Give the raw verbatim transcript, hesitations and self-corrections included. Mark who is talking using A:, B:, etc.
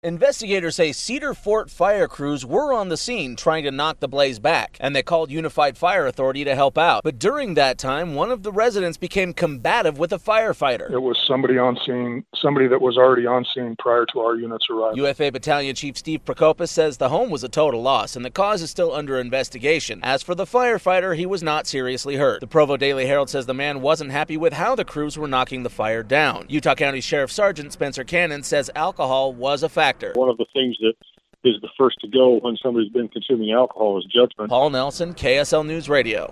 A: Investigators say Cedar Fort fire crews were on the scene trying to knock the blaze back, and they called Unified Fire Authority to help out. But during that time, one of the residents became combative with a firefighter.
B: It was somebody on scene, somebody that was already on scene prior to our unit's arrival.
A: U F A Battalion Chief Steve Prokopis says the home was a total loss, and the cause is still under investigation. As for the firefighter, he was not seriously hurt. The Provo Daily Herald says the man wasn't happy with how the crews were knocking the fire down. Utah County Sheriff Sergeant Spencer Cannon says alcohol was a factor.
C: One of the things that is the first to go when somebody's been consuming alcohol is judgment.
A: Paul Nelson, K S L News Radio.